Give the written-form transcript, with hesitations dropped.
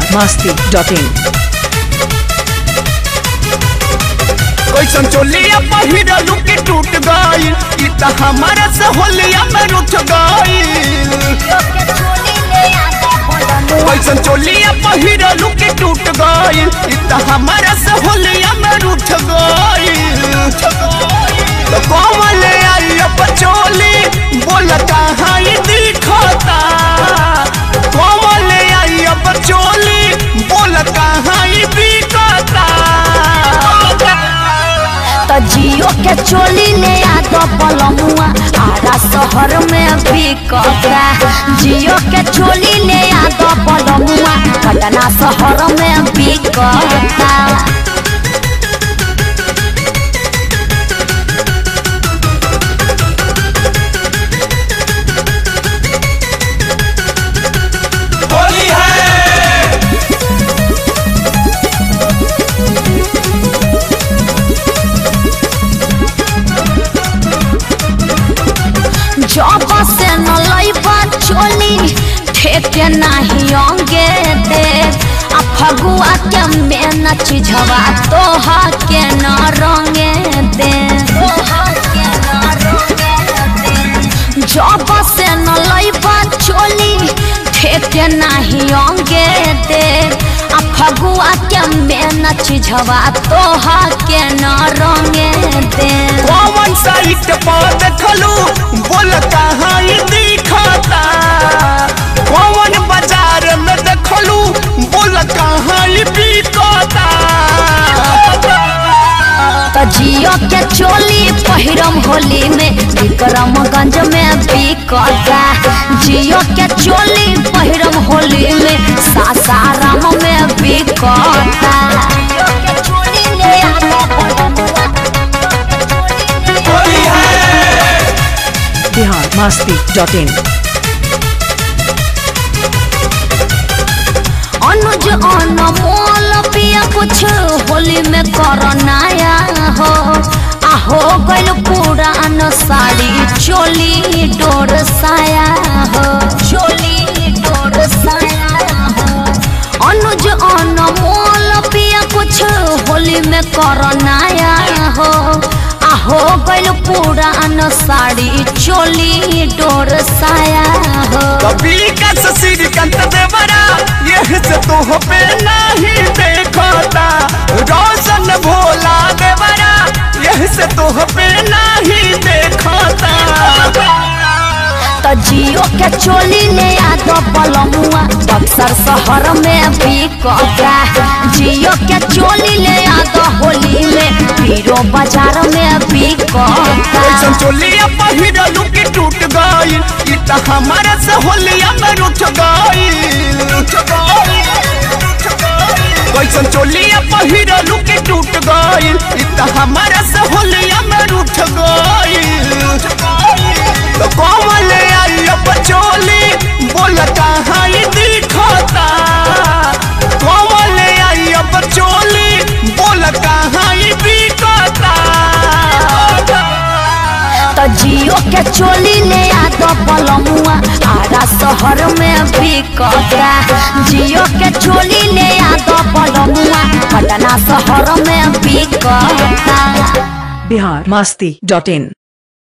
biharmasti.in कैसन चोलिया पहिरलू के टूट गईल ई त हमारा से होलिया में रुठ गईल। कैसन चोलिया पहिरलू के टूट गईल ई त हमारा से होलिया में रुठ गईल। तो कौन आई अब चोली बोल कहाँ दिखता, कौन आई अब चोली बोल कहाँ बिकता। जियो के चोली ले आदो बलमुआ आरा शहर में बिकता। जियो के चोली ले आदो बलमुआ पटना शहर में बिकता। जब से न लइबा चोली ठेके नहीं अंगे दे आ फगुआ के मेन चीजवा तोहा के न रंगे दे। जब से न लइबा चोली ठेके नहीं अंगे दे आ फगुआ के मेन चीजवा तोहा के न रंगे दे। कौन साइट पर देखलू बोल कहाँ दिखता, कौन बाजार में देखलू बोल कहाँ बिकता। जियो के चोली पहिरम होली में विक्रमगंज में बिकता। जियो के चोली पहिरम होली में सासाराम में बिकता। biharmasti.in अनुज अनमोल पिया कुछ होली में करनाया हो आहो गल पुरान साड़ी चोली डोर साया हो, चोली डोर साया हो। अनुज अनमोल पिया कुछ होली में करनाया हो आहो गल पुरान साड़ी चोली डोर साया हो। कभी कस श्रीकांत देवरा यह से तो पे नहीं देखता, रोशन भोला देवरा यह से तो पे नहीं देखता। जियो के चोली ले आदो बलमुआ बक्सर शहर में बिकता। जियो के चोली ले आदो होली में पीरो बाजार में बिकता। कैसन चोलिया पहिरलू के टूट गईल ई त हमारा से होलिया में रुठ गईल। कैसन चोलिया पहिरलू के टूट गईल ई त हमारा से होलिया में रुठ गईल। तो कौन आई अब चोली बोल कहाँ दिखता, कौन आई अब चोली बोल कहाँ बिकता। जियो के चोली ले आदो बलमुआ आरा शहर में बिकता। जियो के चोली ले आदो बलमुआ पटना शहर में बिकता। biharmasti.in